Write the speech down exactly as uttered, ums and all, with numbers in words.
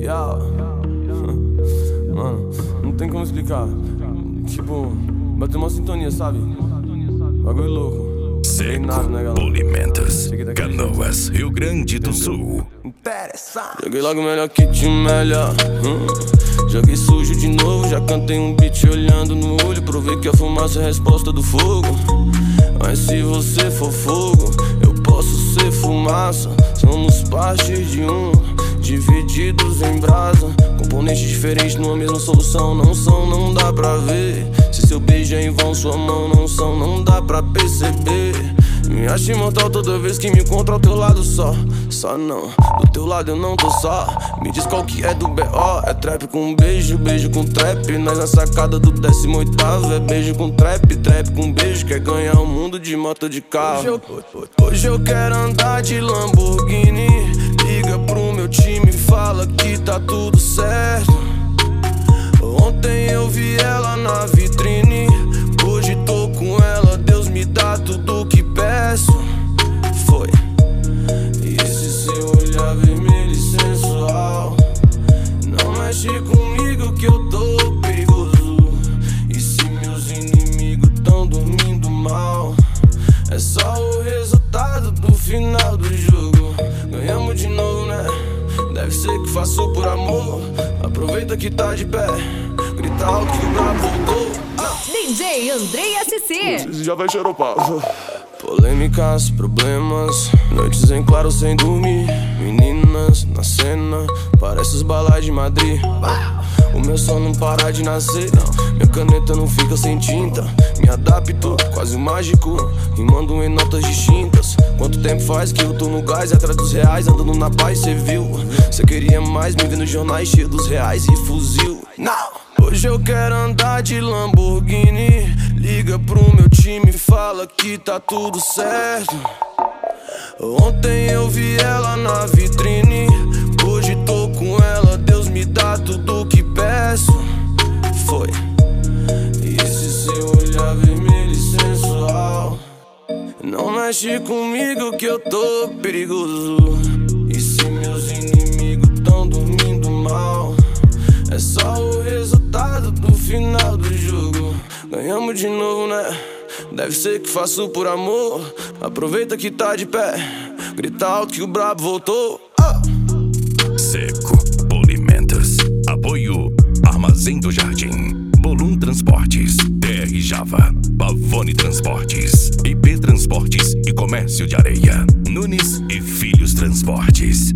Yeah. Mano, não tem como explicar. Tipo, bateu uma sintonia, sabe? Bagulho louco. Seco, nada, né, galera? Polimentos, Canoas, Rio Grande do Sul. Interessante. Joguei logo melhor que te melhor. hum. Joguei sujo de novo, já cantei um beat olhando no olho. Provei que a fumaça é a resposta do fogo. Mas se você for fogo, eu posso ser fumaça. Somos partes de um, divididos em brasa. Componentes diferentes numa mesma solução. Não são, não dá pra ver. Se seu beijo é em vão, sua mão não são, não dá pra perceber. Me acho imortal toda vez que me encontro ao teu lado só. Só não, do teu lado eu não tô só. Me diz qual que é do B O. É trap com beijo, beijo com trap. Nós na sacada do décimo oitavo. É beijo com trap, trap com beijo. Quer ganhar o mundo de moto de carro. Hoje eu, hoje eu quero andar de Lamborghini. Liga pro meu time, fala que tá tudo certo. Ontem eu vi ela na vitrine, hoje tô com ela. Deus me dá tudo que peço. Foi. E esse seu olhar vermelho e sensual, não mexe comigo que eu tô perigoso. E se meus inimigos tão dormindo mal, é só o resultado do final do jogo. Ganhamos de novo, né? Deve ser que faço por amor. Aproveita que tá de pé, grita alto que o brabo voltou. D J Andrei S C. Já vai xeropar. Polêmicas, problemas, noites em claro sem dormir. Meninas na cena, parece os balais de Madrid. O meu sol não para de nascer, não. Minha caneta não fica sem tinta. Me adapto, quase um mágico, rimando em notas distintas. Quanto tempo faz que eu tô no gás, atrás dos reais, andando na paz, cê viu? Cê queria mais, me vê nos jornais cheio dos reais e fuzil. Não! Hoje eu quero andar de Lamborghini. Liga pro meu time, fala que tá tudo certo. Ontem eu vi ela na vitrine, hoje tô com ela. Deus me dá tudo que peço. Foi. E esse seu olhar vermelho e sensual, não mexe comigo que eu tô perigoso. E se meus inimigos tão dormindo mal, é só o resultado do final do jogo. Ganhamos de novo, né? Deve ser que faço por amor. Aproveita que tá de pé, grita alto que o brabo voltou. oh. Seco, Polimentos, apoio Armazém do Jardim, Bolum Transportes, T R Java, Pavone Transportes, I P Transportes e Comércio de Areia, Nunes e Filhos Transportes.